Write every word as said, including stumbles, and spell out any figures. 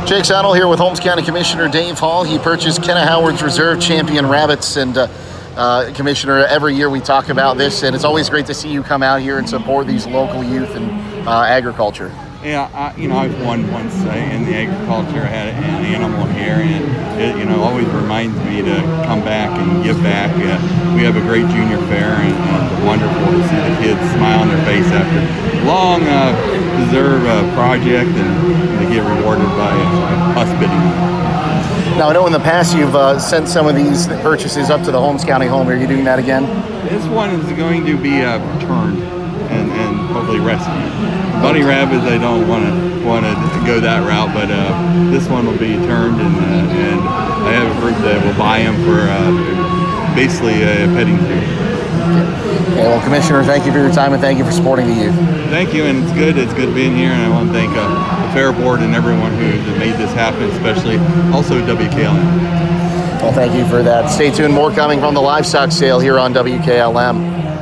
Jake Sonnell here with Holmes County Commissioner Dave Hall. He purchased Kenna Howard's Reserve Champion rabbits, and uh, uh, Commissioner, every year we talk about this, and it's always great to see you come out here and support these local youth and uh, agriculture. Yeah, I, you know, I've won once uh, in the agriculture. I had an animal here, and it, you know, always reminds me to come back and give back. Uh, we have a great junior fair, and, and it's wonderful to see the kids smile on their face after a long, uh, deserved uh, project, and, and to get rewarded by uh, us bidding. Now, I know in the past you've uh, sent some of these purchases up to the Holmes County home. Are you doing that again? This one is going to be uh, returned and, and hopefully rescued. Bunny rabbits, I don't want to want to go that route, but uh, this one will be turned, and uh, and I have a group that will buy them for uh, basically a petting zoo. Okay, well, Commissioner, thank you for your time, and thank you for supporting the youth. Thank you, and it's good. It's good being here, and I want to thank uh, the Fair Board and everyone who made this happen, especially also W K L M. Well, thank you for that. Stay tuned. More coming from the livestock sale here on W K L M.